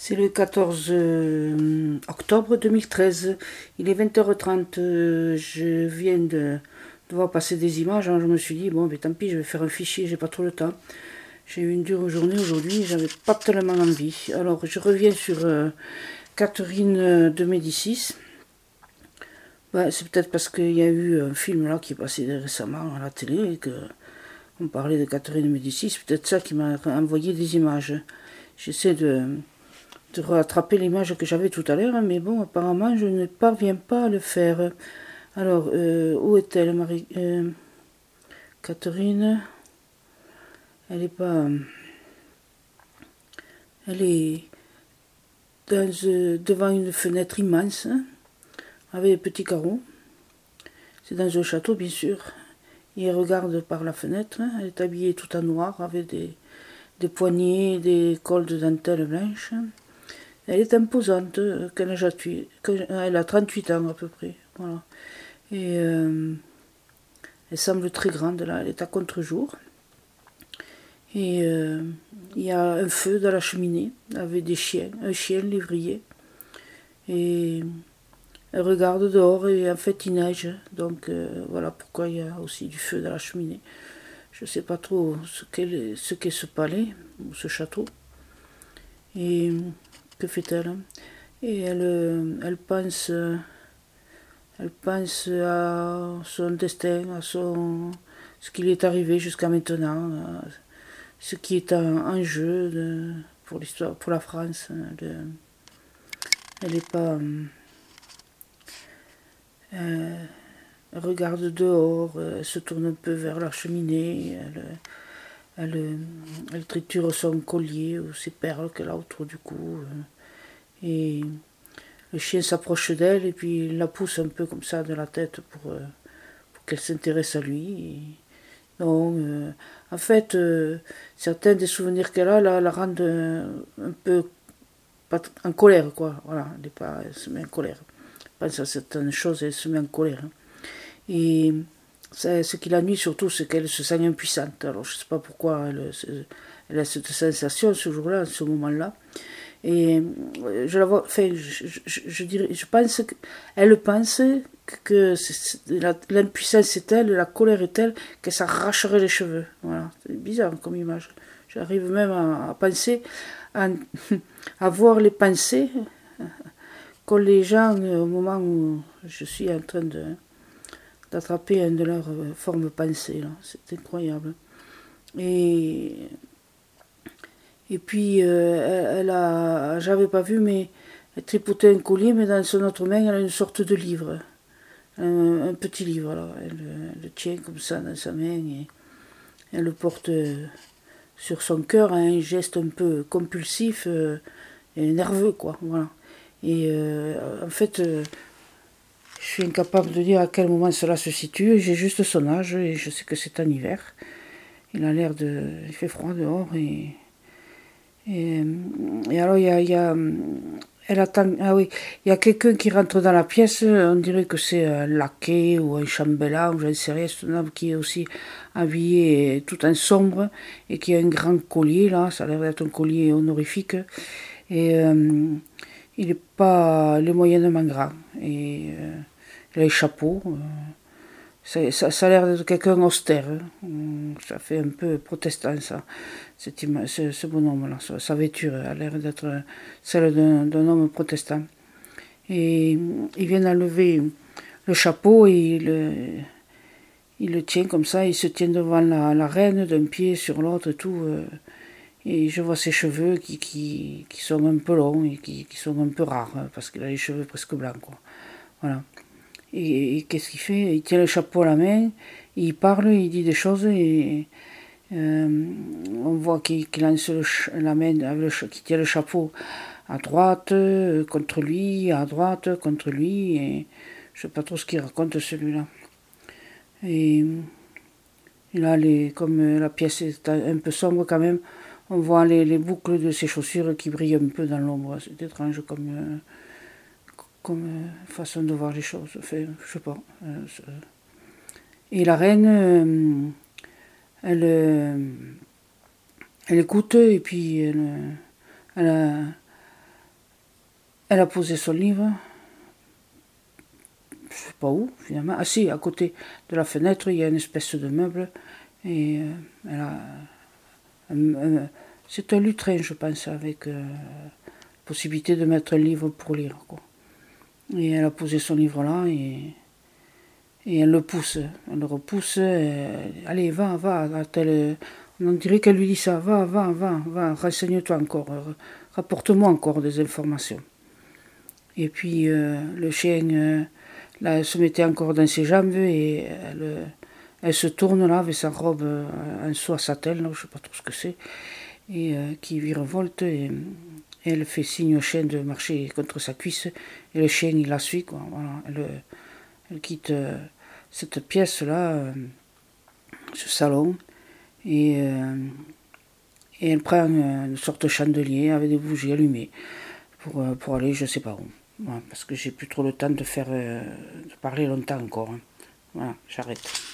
C'est le 14 octobre 2013. Il est 20h30. Je viens de voir passer des images. Alors je me suis dit, bon, mais tant pis, je vais faire un fichier, j'ai pas trop le temps. J'ai eu une dure journée aujourd'hui, j'avais pas tellement envie. Alors je reviens sur Catherine de Médicis. Bah, c'est peut-être parce qu'il y a eu un film là qui est passé récemment à la télé et que on parlait de Catherine de Médicis. C'est peut-être ça qui m'a envoyé des images. J'essaie de rattraper l'image que j'avais tout à l'heure, mais bon, apparemment, je ne parviens pas à le faire. Alors, où est-elle, Marie Catherine? Elle est pas... Elle est devant une fenêtre immense, hein, avec des petits carreaux. C'est dans un château, bien sûr. Et elle regarde par la fenêtre. Hein. Elle est habillée tout en noir, avec des poignets, des cols de dentelle blanche. Elle est imposante. Elle a 38 ans à peu près. Voilà. Et elle semble très grande là, elle est à contre-jour. Et il y a un feu dans la cheminée avec des chiens, un chien lévrier. Et elle regarde dehors et en fait il neige. Donc voilà pourquoi il y a aussi du feu dans la cheminée. Je ne sais pas trop ce qu'est ce palais ou ce château. Et que fait-elle? Et elle pense à son destin, à ce qui lui est arrivé jusqu'à maintenant, ce qui est en jeu pour l'histoire, pour la France. Elle est pas. Elle regarde dehors, elle se tourne un peu vers la cheminée, elle triture son collier ou ses perles qu'elle a autour du cou. Et le chien s'approche d'elle et puis il la pousse un peu comme ça de la tête pour qu'elle s'intéresse à lui. Donc, en fait, certains des souvenirs qu'elle a la rendent un peu en colère, quoi. Voilà, elle se met en colère. Elle pense à certaines choses, elle se met en colère. Hein. Et ce qui la nuit surtout, c'est qu'elle se sent impuissante. Alors, je ne sais pas pourquoi elle a cette sensation ce jour-là, à ce moment-là. Et je la vois, enfin, je dirais, je pense qu'elle pense que l'impuissance est telle, la colère est telle qu'elle s'arracherait les cheveux. Voilà, c'est bizarre comme image. J'arrive même à penser, à, à voir les pensées qu'ont les gens au moment où je suis en train d'attraper un de leurs formes pensées. Là. C'est incroyable. Et Et puis, j'avais pas vu, mais elle tripotait un collier, mais dans son autre main, elle a une sorte de livre. Un petit livre, alors. Elle le tient comme ça dans sa main et elle le porte sur son cœur à un geste un peu compulsif et nerveux, quoi. Voilà. Et en fait, je suis incapable de dire à quel moment cela se situe. J'ai juste son âge et je sais que c'est en hiver. Il fait froid dehors et alors, elle attend. Ah oui, il y a quelqu'un qui rentre dans la pièce. On dirait que c'est un laquais ou un chambellan, ou j'en sais rien. C'est un homme qui est aussi habillé tout en sombre et qui a un grand collier, là. Ça a l'air d'être un collier honorifique. Et il n'est pas les moyennement grand. Et il a les chapeaux. Ça a l'air d'être quelqu'un austère. Ça fait un peu protestant, ça. Ce bonhomme-là, sa vêture a l'air d'être celle d'un homme protestant. Et il vient d'enlever le chapeau et il le tient comme ça. Il se tient devant la reine d'un pied sur l'autre et tout. Et je vois ses cheveux qui sont un peu longs et qui sont un peu rares, parce qu'il a les cheveux presque blancs, quoi. Voilà. Et qu'est-ce qu'il fait? Il tient le chapeau à la main, il parle, il dit des choses et on voit qu'il lance la main, qu'il tient le chapeau à droite contre lui, à droite contre lui, et je sais pas trop ce qu'il raconte celui-là. Et là, comme la pièce est un peu sombre quand même, on voit les boucles de ses chaussures qui brillent un peu dans l'ombre. C'est étrange comme façon de voir les choses. Enfin, je sais pas. Et la reine, elle écoute et puis elle Elle a posé son livre, je sais pas où finalement. Ah si, à côté de la fenêtre, il y a une espèce de meuble. Et elle a c'est un lutrin, je pense, avec possibilité de mettre un livre pour lire, quoi. Et elle a posé son livre là et elle le pousse, elle le repousse. Allez, va, va. On dirait qu'elle lui dit ça, va, va, va, va, renseigne-toi encore, rapporte-moi encore des informations. Et puis le chien, là, elle se mettait encore dans ses jambes et elle se tourne là avec sa robe en soie satin, là, je sais pas trop ce que c'est, et qui virevolte et elle fait signe au chien de marcher contre sa cuisse et le chien il la suit, quoi. Voilà, elle quitte cette pièce là, ce salon, et, et elle prend une sorte de chandelier avec des bougies allumées pour aller je sais pas où. Voilà, parce que j'ai plus trop le temps de parler longtemps encore, hein. Voilà, j'arrête.